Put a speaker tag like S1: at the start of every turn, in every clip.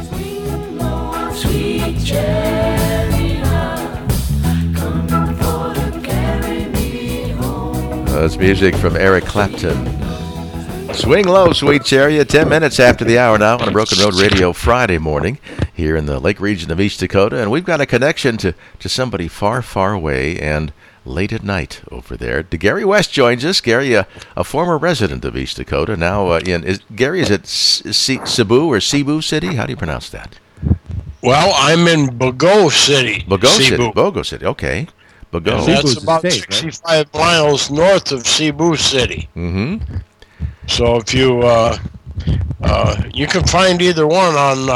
S1: Sweet chariot, coming for to carry me home.
S2: That's music from Eric Clapton. Swing low, sweet chariot. 10 minutes after the hour now on Broken Road Radio Friday morning here in the Lake region of East Dakota. And we've got a connection to somebody far, far away and late at night over there. Gary West joins us. Gary, a former resident of East Dakota. Now, Gary, is it Cebu or Cebu City? How do you pronounce that?
S3: Well, I'm in Bago City.
S2: Bago City, okay. Bago.
S3: And that's about 65 miles north of Cebu City.
S2: Mm-hmm.
S3: So if you you can find either one on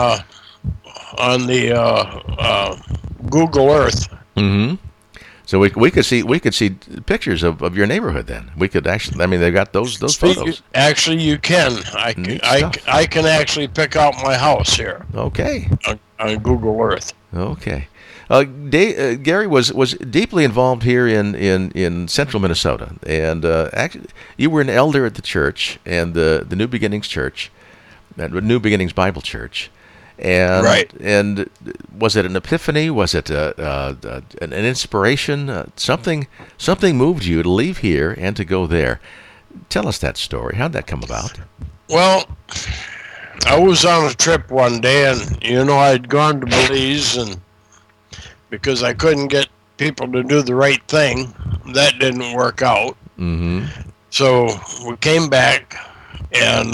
S3: the Google Earth.
S2: Mm-hmm. So we could see pictures of your neighborhood then. We could actually, I mean, they've got those photos.
S3: Actually, you can. I can actually pick out my house here.
S2: Okay.
S3: On Google Earth.
S2: Okay. Gary was deeply involved here in central Minnesota, and actually, you were an elder at the church and the New Beginnings Church, New Beginnings Bible Church, and
S3: right.
S2: And was it an epiphany? Was it an inspiration? Something moved you to leave here and to go there. Tell us that story. How'd that come about?
S3: Well, I was on a trip one day, and I'd gone to Belize, and because I couldn't get people to do the right thing, that didn't work out.
S2: Mm-hmm.
S3: So we came back, and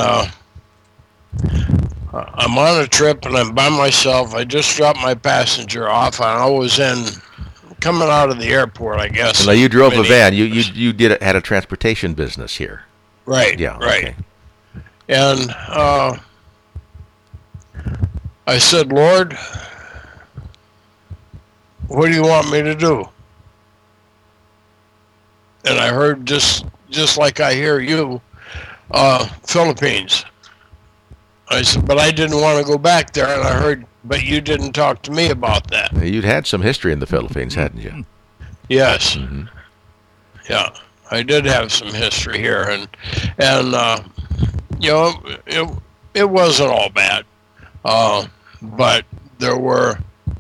S3: I'm on a trip, and I'm by myself. I just dropped my passenger off, and I was coming out of the airport, I guess.
S2: Now you drove a van. You had a transportation business here.
S3: Right.
S2: Yeah.
S3: Right.
S2: Okay.
S3: And I said, Lord, what do you want me to do? And I heard just like I hear you, Philippines. I said, but I didn't want to go back there, and I heard, but you didn't talk to me about that.
S2: You'd had some history in the Philippines, hadn't you?
S3: Yes.
S2: Mm-hmm.
S3: Yeah, I did have some history here, and it wasn't all bad, but there were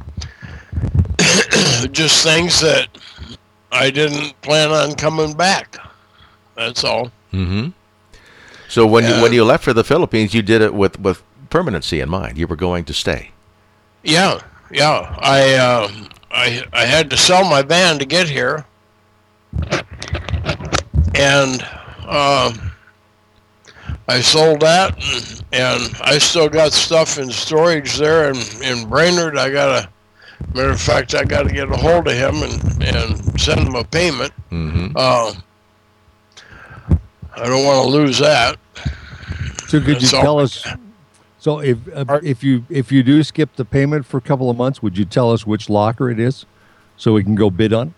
S3: just things that I didn't plan on coming back. That's all.
S2: Mm-hmm. So when you left for the Philippines, you did it with permanency in mind. You were going to stay.
S3: Yeah. I had to sell my van to get here, and I sold that, and I still got stuff in storage there in Brainerd. Matter of fact, I got to get a hold of him and send him a payment.
S2: Mm-hmm.
S3: I don't want to lose that.
S4: So could you tell us? So if you do skip the payment for a couple of months, would you tell us which locker it is, so we can go bid on?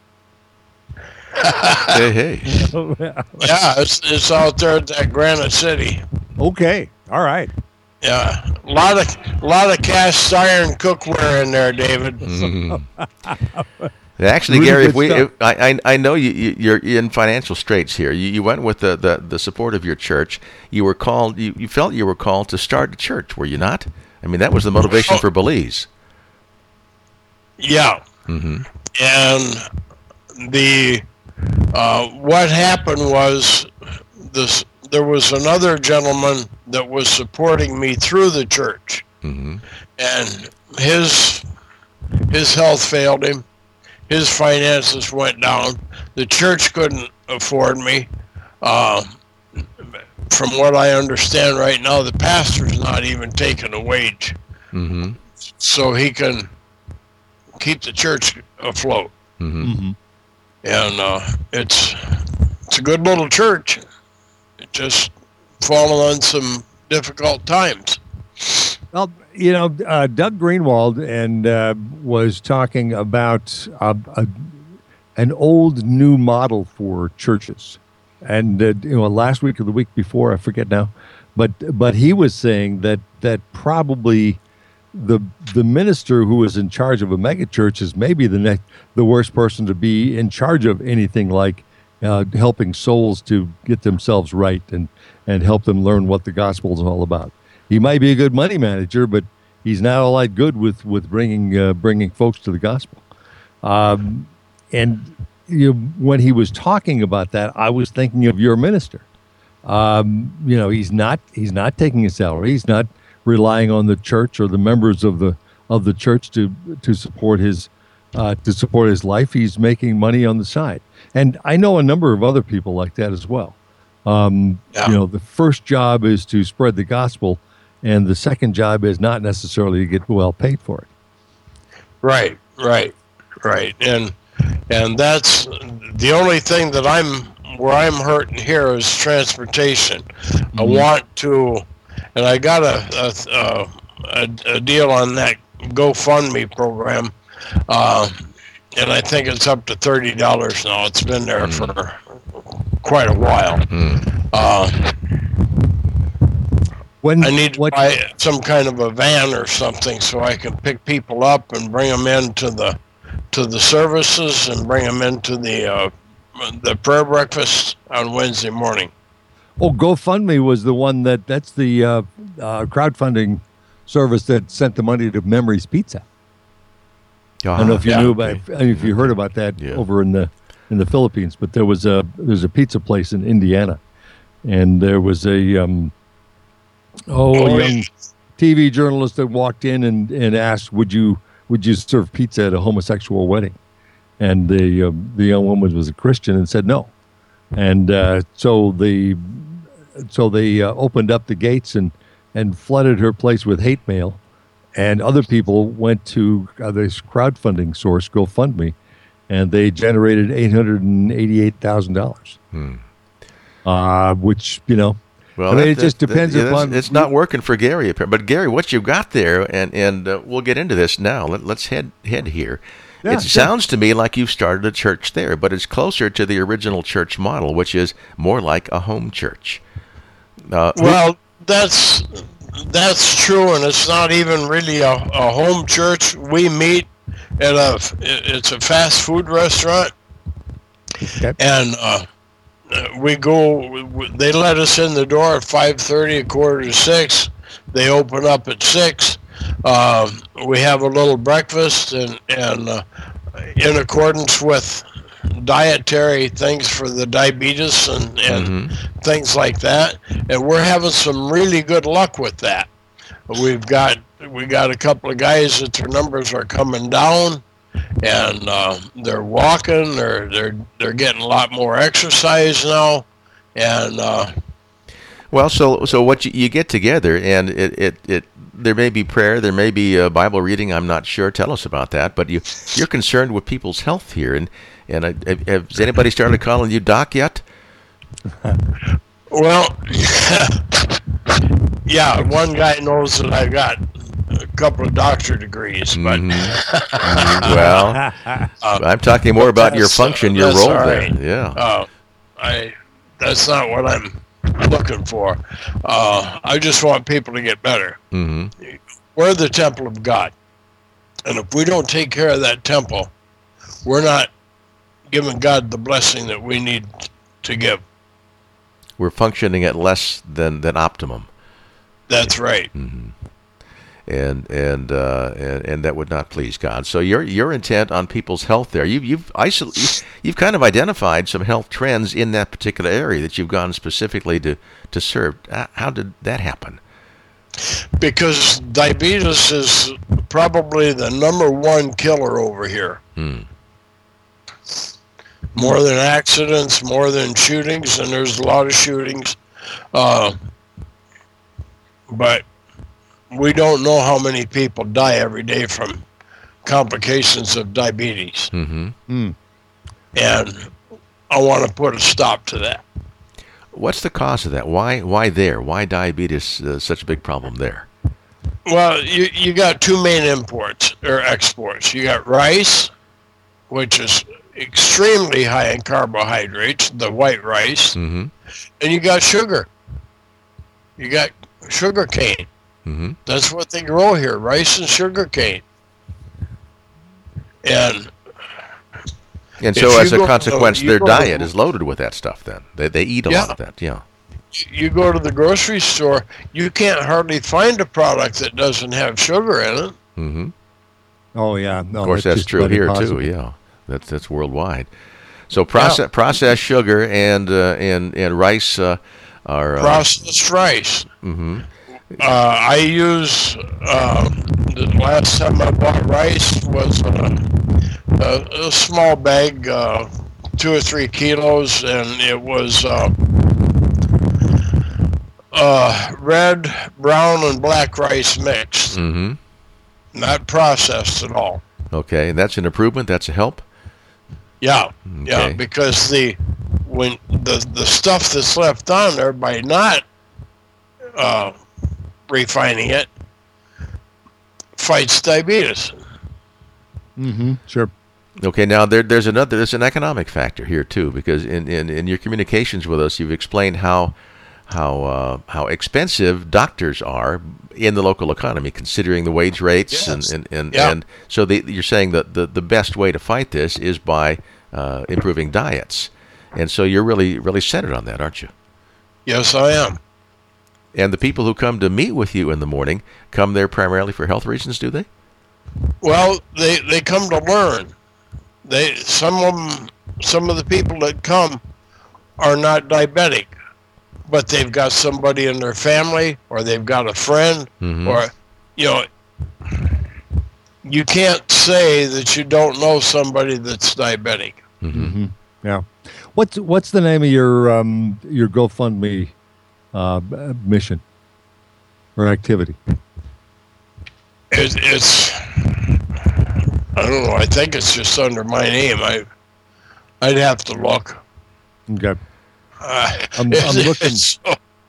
S2: Hey.
S3: Yeah, it's out there at that Granite City.
S4: Okay, all right.
S3: Yeah, a lot of cast iron cookware in there, David.
S2: Mm-hmm. Actually,
S4: Really
S2: Gary, I know you're in financial straits here. You went with the support of your church. You were called. You felt you were called to start a church, were you not? I mean, that was the motivation for Belize.
S3: Yeah.
S2: Mm-hmm.
S3: And the what happened was this. There was another gentleman that was supporting me through the church,
S2: mm-hmm.
S3: and his health failed him. His finances went down. The church couldn't afford me. From what I understand right now, the pastor's not even taking a wage,
S2: mm-hmm.
S3: so he can keep the church afloat.
S2: Mm-hmm.
S4: Mm-hmm.
S3: And it's a good little church. It just fallen on some difficult times.
S4: Well, Doug Greenwald was talking about an old new model for churches, and last week or the week before, I forget now, but he was saying that probably the minister who is in charge of a megachurch is maybe the worst person to be in charge of anything like helping souls to get themselves right and help them learn what the gospel is all about. He might be a good money manager, but he's not all that good with bringing folks to the gospel. And when he was talking about that, I was thinking of your minister. He's not taking a salary. He's not relying on the church or the members of the church to support his life. He's making money on the side. And I know a number of other people like that as well. The first job is to spread the gospel, and the second job is not necessarily to get well paid for it.
S3: Right. And that's the only thing that where I'm hurting here is transportation. I want to, and I got a deal on that GoFundMe program, and I think it's up to $30 now. It's been there for quite a while. I need to buy some kind of a van or something so I can pick people up and bring them into the services and bring them into the prayer breakfast on Wednesday morning.
S4: Oh, GoFundMe was the one that's the crowdfunding service that sent the money to Memory's Pizza. I don't know if you knew about, if you heard about that over in the Philippines, but there's a pizza place in Indiana, and there was a young TV journalist that walked in and asked, "Would you serve pizza at a homosexual wedding?" And the young woman was a Christian and said no, and so they opened up the gates and flooded her place with hate mail. And other people went to this crowdfunding source, GoFundMe, and they generated $888,000. Which,
S2: well,
S4: it just depends upon.
S2: It's not working for Gary, but Gary, what you've got there, and we'll get into this now. Let's head here. It sounds to me like you've started a church there, but it's closer to the original church model, which is more like a home church.
S3: Well, that's true, and it's not even really a home church. We meet at it's a fast food restaurant, and we go. They let us in the door at 5:30, 5:45. They open up at 6. We have a little breakfast, and in accordance with dietary things for the diabetes and things like that, and we're having some really good luck with that. We got a couple of guys that their numbers are coming down, and they're walking. They're getting a lot more exercise now, and
S2: well, so what you get together, and it there may be prayer, there may be Bible reading. I'm not sure. Tell us about that. But you're concerned with people's health here, and has anybody started calling you Doc yet?
S3: Well, yeah, one guy knows that I got a couple of doctorate degrees, but
S2: well, I'm talking more about your function, your role there. Yeah.
S3: That's not what I'm looking for. I just want people to get better. We're the temple of God, and if we don't take care of that temple, we're not giving God the blessing that we need to give.
S2: We're functioning at less than optimum.
S3: That's right.
S2: And that would not please God. So you're intent on people's health there. You've kind of identified some health trends in that particular area that you've gone specifically to serve. How did that happen?
S3: Because diabetes is probably the number one killer over here. More than accidents, more than shootings, and there's a lot of shootings. But we don't know how many people die every day from complications of diabetes. And I want to put a stop to that.
S2: What's the cause of that? Why there? Why diabetes such a big problem there?
S3: Well, you got two main imports or exports. You got rice, which is extremely high in carbohydrates, the white rice, and you got sugar. You got sugar cane. That's what they grow here, rice and sugar cane. And
S2: so as a consequence, their diet is loaded with that stuff then. They eat a lot of that,
S3: you go to the grocery store, you can't hardly find a product that doesn't have sugar in it.
S2: Mm-hmm.
S4: Oh yeah, no,
S2: Of course, that's
S4: just
S2: true
S4: about
S2: here
S4: impossible.
S2: too. Yeah, that's worldwide. So processed sugar and rice are
S3: Processed rice.
S2: mhm.
S3: I use the last time I bought rice was a small bag, 2 or 3 kilos, and it was red, brown, and black rice mixed,
S2: Mhm.
S3: not processed at all.
S2: Okay, and that's an improvement. That's a help.
S3: Yeah, yeah,
S2: Okay.
S3: because when the stuff that's left on there by not refining it fights diabetes.
S4: Mm-hmm. Sure.
S2: Okay, now there's an economic factor here too, because in your communications with us, you've explained how expensive doctors are in the local economy, considering the wage rates,
S3: Yes.
S2: and
S3: Yeah.
S2: and so you're saying that the best way to fight this is by improving diets, and so you're really centered on that, aren't you?
S3: Yes, I am.
S2: And the people who come to meet with you in the morning come there primarily for health reasons, do they?
S3: Well, they come to learn. Some of the people that come are not diabetic, but they've got somebody in their family, or they've got a friend,
S2: Mhm.
S3: or you can't say that you don't know somebody that's diabetic.
S4: Mm-hmm. Yeah. What's the name of your GoFundMe mission or activity?
S3: It's I don't know. I think it's just under my name. I'd have to look.
S4: Okay. I'm
S3: It's-
S4: looking.
S3: it's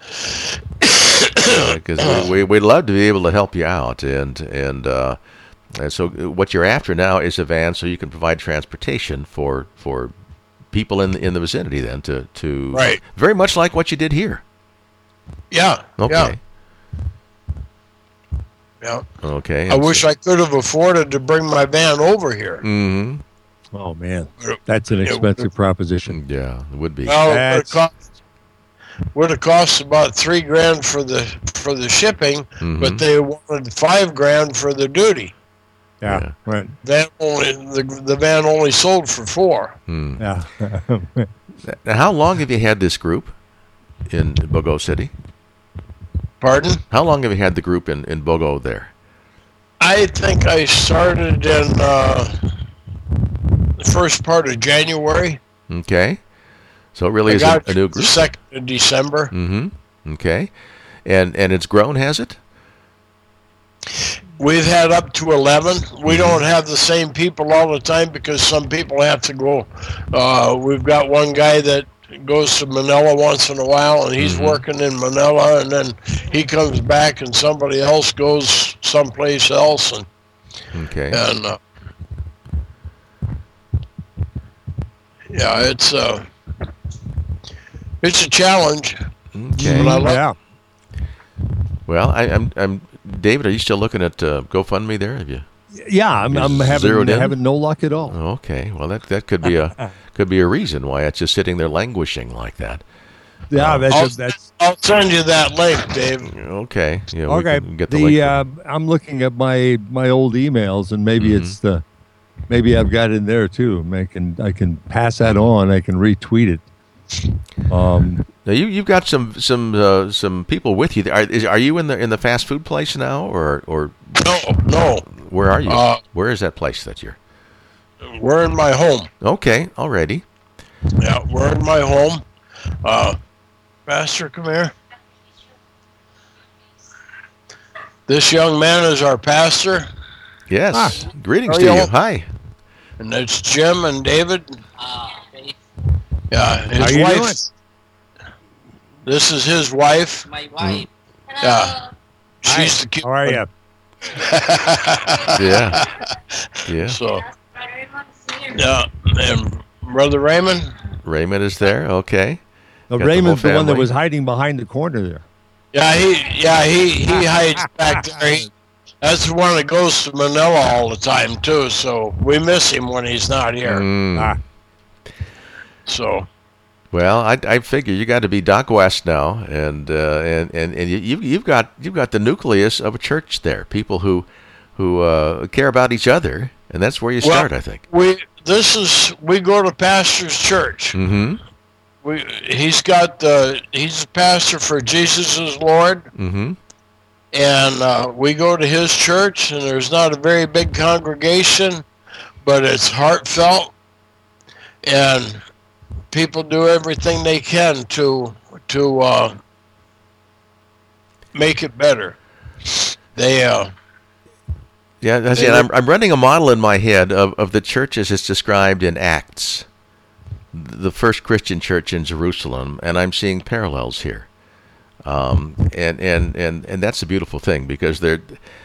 S2: Because we'd love to be able to help you out, and so what you're after now is a van so you can provide transportation for people in the vicinity, then to
S3: Right.
S2: very much like what you did here.
S3: yeah.
S2: Okay.
S3: Yeah.
S2: Okay.
S3: I wish I could have afforded to bring my van over here.
S2: Mm-hmm.
S4: Oh man, that's an expensive proposition.
S2: Yeah, it would be.
S3: Well,
S4: That's-
S3: would have cost about $3,000 for the shipping,
S2: Mhm.
S3: but they wanted $5,000 for the duty.
S4: Yeah. Right.
S3: The van only sold for $4,000.
S2: Hmm.
S4: Yeah.
S2: Now, how long have you had this group in Bogo City?
S3: Pardon?
S2: How long have you had the group in Bogo there?
S3: I think I started in the first part of January.
S2: Okay. So it really
S3: I
S2: is
S3: got
S2: a new
S3: the
S2: group.
S3: 2nd of December.
S2: Mm-hmm. Okay. And it's grown, has it?
S3: We've had up to 11. We don't have the same people all the time because some people have to go. We've got one guy that goes to Manila once in a while, and he's working in Manila, and then he comes back, and somebody else goes someplace else, and
S2: Okay.
S3: yeah, it's a challenge.
S2: Okay.
S3: But I like-
S4: Yeah.
S2: Well, I'm David. Are you still looking at GoFundMe there? Have you?
S4: Yeah. I'm
S2: zeroed in?
S4: having no luck at all.
S2: Okay. Well, that could be a reason why it's just sitting there languishing like that.
S4: Yeah.
S3: I'll-
S4: That's
S3: I'll send you that link, Dave.
S2: Okay. Yeah. We
S4: okay.
S2: can get the link.
S4: I'm looking at my old emails, and maybe it's maybe I've got it in there too. I can pass that on. I can retweet it.
S2: Now you've got some people with you. Are you in the fast food place now, or
S3: No,
S2: where are you?
S3: Uh,
S2: Where is that place that you're?
S3: we're in my home.
S2: Okay. Alrighty.
S3: Yeah, we're in my home. Pastor, come here. This young man is our pastor,
S2: Yes. Greetings
S3: How
S2: to
S3: are
S2: you.
S3: you?
S2: Hi.
S3: and it's Jim and David.
S5: Okay.
S3: Yeah,
S4: How
S3: his
S4: you
S3: wife.
S4: doing?
S3: This is his wife.
S5: My wife.
S3: Yeah, she's the cute
S4: How are
S3: one.
S4: you?
S2: Yeah. Yeah.
S3: So, yeah, and Brother Raymond.
S2: Raymond is there. Okay. Got the whole
S4: Raymond's the one that
S2: family.
S4: was hiding behind the corner there.
S3: Yeah, he hides back there. That's the one that goes to Manila all the time too. So we miss him when he's not here.
S2: Mm.
S4: Ah.
S3: So,
S2: Well, I figure you got to be Doc West now, and you've got the nucleus of a church there. People who care about each other, and that's where you start, I think.
S3: We go to pastor's church.
S2: Mm-hmm.
S3: He's a pastor for Jesus is Lord.
S2: Mm-hmm.
S3: And we go to his church, and there's not a very big congregation, but it's heartfelt, and people do everything they can to make it better. I'm
S2: running a model in my head of the church as it's described in Acts, the first Christian church in Jerusalem, and I'm seeing parallels here. And that's a beautiful thing, because Dave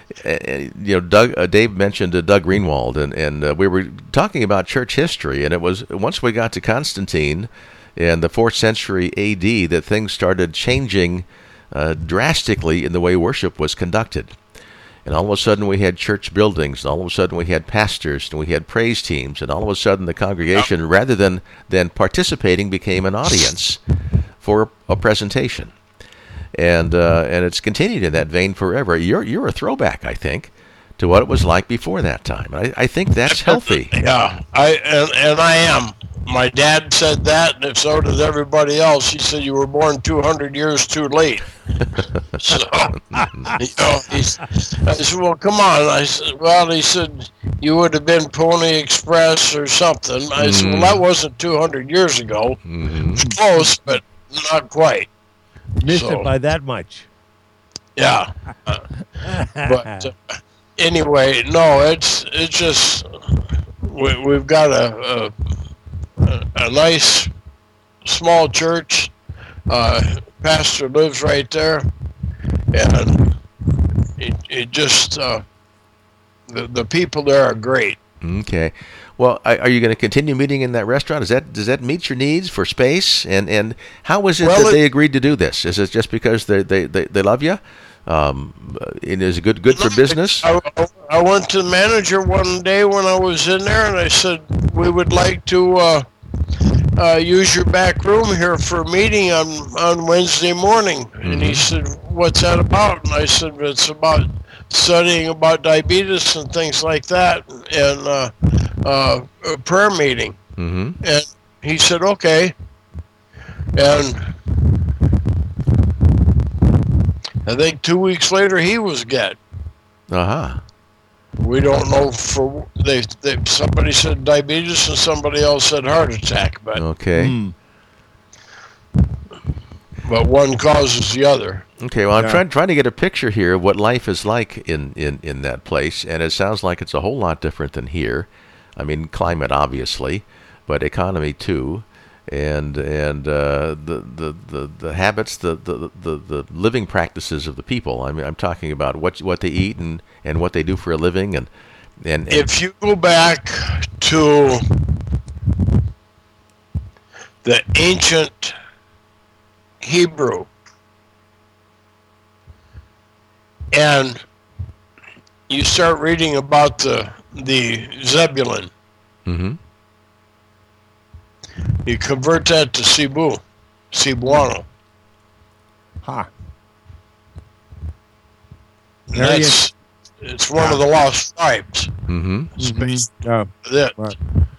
S2: mentioned Doug Greenwald, and we were talking about church history, and it was once we got to Constantine in the 4th century A.D. that things started changing drastically in the way worship was conducted. And all of a sudden we had church buildings, and all of a sudden we had pastors, and we had praise teams, and all of a sudden the congregation, rather than participating, became an audience for a presentation. And it's continued in that vein forever. You're a throwback, I think, to what it was like before that time. I think that's healthy.
S3: Yeah, I am. My dad said that, and so did everybody else. He said you were born 200 years too late. So, I said, well, come on. I said, well, he said you would have been Pony Express or something. I said, well, that wasn't 200 years ago.
S2: Mm-hmm.
S3: It's close, but not quite.
S4: Missed it by that much.
S3: Yeah. But anyway, no, it's just we've got a nice small church. Pastor lives right there, and it just the people there are great.
S2: Okay. Well, are you going to continue meeting in that restaurant? Does that meet your needs for space? And how was it that they agreed to do this? Is it just because they love you? And is it good for business?
S3: I went to the manager one day when I was in there, and I said, we would like to use your back room here for a meeting on Wednesday morning. Mm-hmm. And he said, what's that about? And I said, it's about studying about diabetes and things like that, and a prayer meeting.
S2: Mm-hmm.
S3: And he said, okay. And I think 2 weeks later he was dead.
S2: Uh-huh.
S3: We don't know somebody said diabetes and somebody else said heart attack, but
S2: okay.
S3: But one causes the other.
S2: Okay, well, I'm trying to get a picture here of what life is like in that place, and it sounds like it's a whole lot different than here. I mean, climate obviously, but economy too, and the habits, the living practices of the people. I mean, I'm talking about what they eat and what they do for a living, and
S3: if you go back to the ancient Hebrew, and you start reading about the Zebulun.
S2: Mm-hmm.
S3: You convert that to Cebuano.
S4: Ha.
S3: It's one of the lost tribes.
S2: Mm-hmm.
S3: That.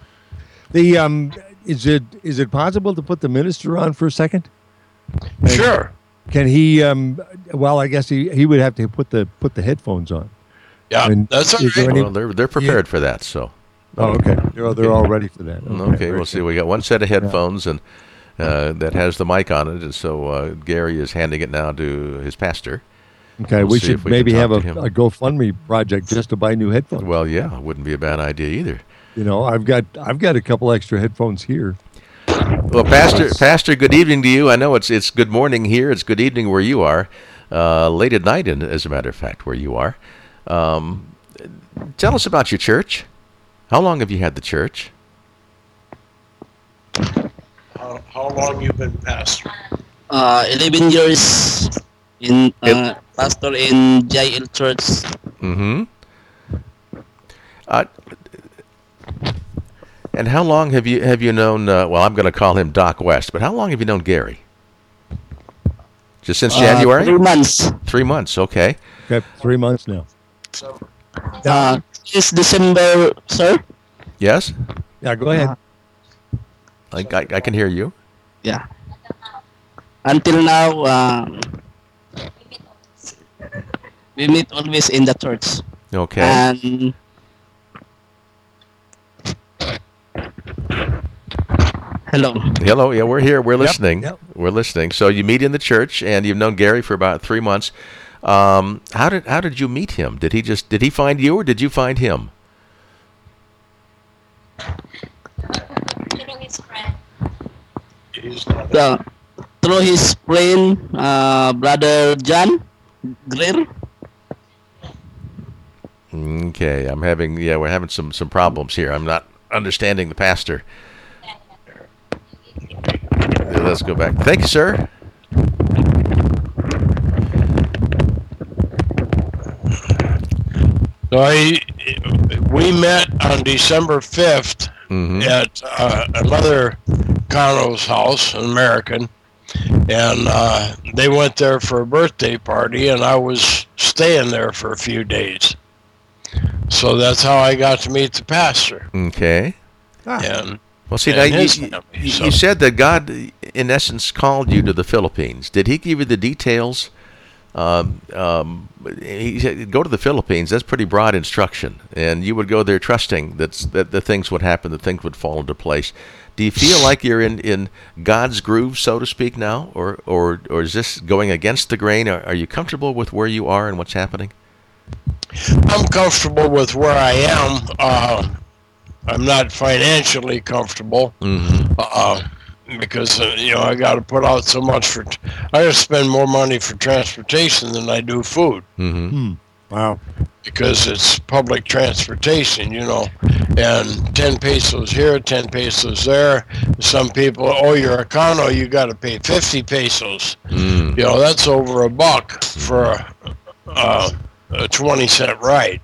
S4: Is it possible to put the minister on for a second?
S3: Sure.
S4: Can he? Well, I guess he would have to put the headphones on.
S3: Yeah, that's all right.
S2: Well, they're prepared for that, so.
S4: Oh, okay. They're all ready for that.
S2: Okay, we'll see. We got one set of headphones and that has the mic on it, and so Gary is handing it now to his pastor.
S4: Okay, we should maybe have a GoFundMe project just to buy new headphones.
S2: Well, yeah, wouldn't be a bad idea either.
S4: You know, I've got a couple extra headphones here.
S2: Well, Pastor, good evening to you. I know it's good morning here. It's good evening where you are. Late at night, as a matter of fact, where you are. Tell us about your church. How long have you had the church?
S3: How long you been pastor?
S5: 11 years in pastor in JL Church.
S2: Mm-hmm. And how long have you known? Well, I'm going to call him Doc West, but how long have you known Gary? Just since January?
S5: 3 months.
S2: 3 months. Okay.
S4: Okay, 3 months now.
S5: It's December, sir.
S2: Yes.
S4: Yeah, go ahead.
S2: I can hear you.
S5: Yeah. Until now, we meet always in the church.
S2: Okay.
S5: And hello.
S2: Hello. Yeah, we're here. We're listening.
S4: yep.
S2: We're listening. So you meet in the church, and you've known Gary for about 3 months. How did you meet him? Did he find you, or did you find him?
S5: Yeah. Through his friend, Brother John Greer.
S2: Okay. We're having some problems here. I'm not understanding the pastor. Let's go back. Thank you, sir.
S3: So we met on December 5th at another Cano's house, an American, and they went there for a birthday party, and I was staying there for a few days. So that's how I got to meet the pastor.
S2: Okay.
S3: And
S2: Well, see,
S3: and
S2: now
S3: his family, so-
S2: you said that God, in essence, called you to the Philippines. Did He give you the details? He said, go to the Philippines. That's pretty broad instruction, and you would go there trusting that things would happen, that things would fall into place. Do you feel like you're in God's groove, so to speak, now, or is this going against the grain? Are you comfortable with where you are and what's happening?
S3: I'm comfortable with where I am. I'm not financially comfortable because I got to put out so much for. I got to spend more money for transportation than I do food
S4: Wow.
S3: because it's public transportation, and 10 pesos here, 10 pesos there. Some people, you're a Cano, you got to pay 50 pesos. That's over $1 for a 20-cent ride.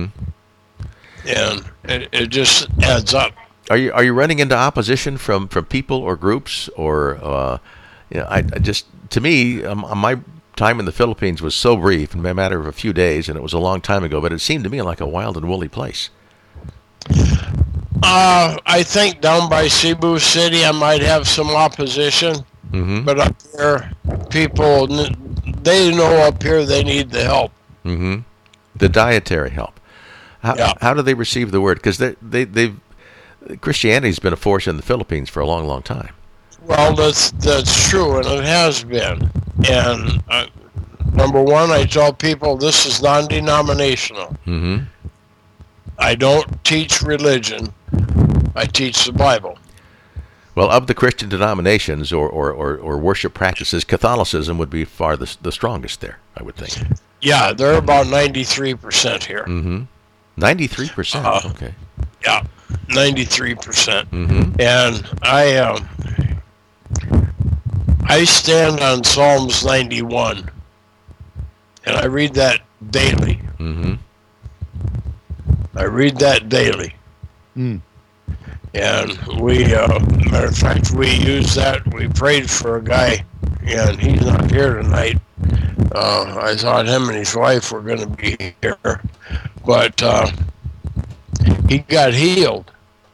S3: And it just adds up.
S2: Are you running into opposition from people or groups or to me my time in the Philippines was so brief, in a matter of a few days, and it was a long time ago, but it seemed to me like a wild and woolly place.
S3: I think down by Cebu City I might have some opposition, but up here people they know up here they need the help.
S2: The dietary help. How do they receive the word? Because they've Christianity's been a force in the Philippines for a long, long time.
S3: Well, that's true, and it has been. And number one, I tell people this is non-denominational. I don't teach religion. I teach the Bible.
S2: Well, of the Christian denominations or worship practices, Catholicism would be far the strongest there, I would think.
S3: Yeah, they're about 93% here.
S2: 93%. Okay.
S3: Yeah, 93%. And I stand on Psalms 91, and I read that daily. I read that daily. And we, matter of fact, we used that. We prayed for a guy, and he's not here tonight. I thought him and his wife were going to be here, but he got healed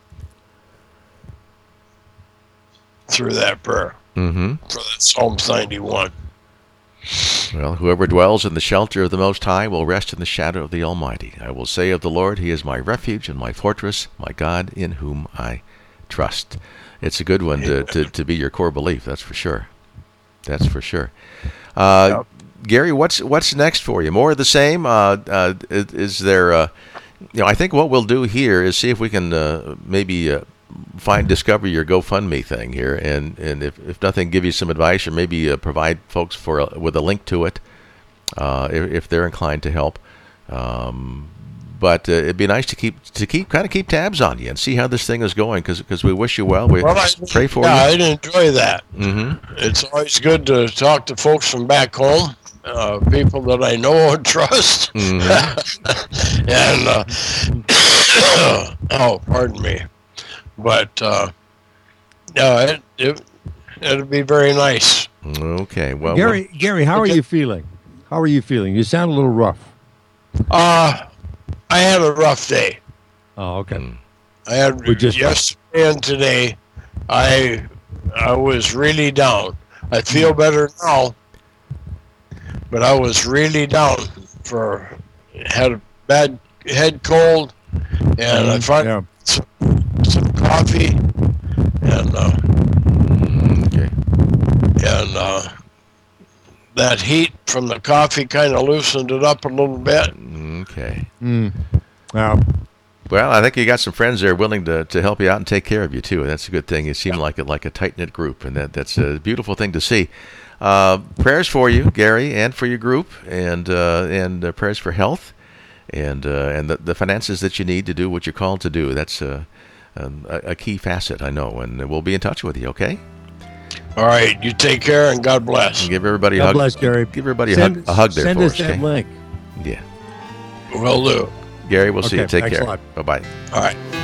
S3: through that prayer. For that Psalms 91.
S2: Well, whoever dwells in the shelter of the Most High will rest in the shadow of the Almighty. I will say of the Lord, He is my refuge and my fortress, my God in whom I trust. It's a good one to be your core belief, that's for sure. That's for sure. Gary, what's next for you? More of the same? Is there? I think what we'll do here is see if we can maybe discover your GoFundMe thing here, and if nothing, give you some advice, or maybe provide folks with a link to it if they're inclined to help. But it'd be nice to keep tabs on you and see how this thing is going, because we wish you well. We pray for you.
S3: Yeah, I'd enjoy that. It's always good to talk to folks from back home, people that I know and trust. And pardon me. But it'd be very nice.
S2: Okay. Well,
S4: Gary, how are you feeling? How are you feeling? You sound a little rough.
S3: I had a rough day.
S4: Oh, okay.
S3: I had yesterday and today. I was really down. I feel better now, but I was really down. Had a bad head cold, and I found some coffee, and that heat from the coffee kind of loosened it up a little bit.
S2: Okay.
S4: Wow.
S2: Well, I think you got some friends there willing to help you out and take care of you too. That's a good thing. You seem like a tight knit group, and that's a beautiful thing to see. Prayers for you, Gary, and for your group, and prayers for health, and the finances that you need to do what you're called to do. That's a key facet, I know, and we'll be in touch with you. Okay.
S3: All right. You take care, and God bless.
S2: And give everybody a
S4: God
S2: hug.
S4: bless, Gary.
S2: Give everybody a hug there
S4: send
S2: for
S4: us
S2: us.
S4: that
S2: Okay?
S4: link.
S2: Yeah.
S3: Will do.
S2: Gary, we'll see you. Take
S4: thanks
S2: care.
S4: a lot.
S2: Bye bye.
S3: All right.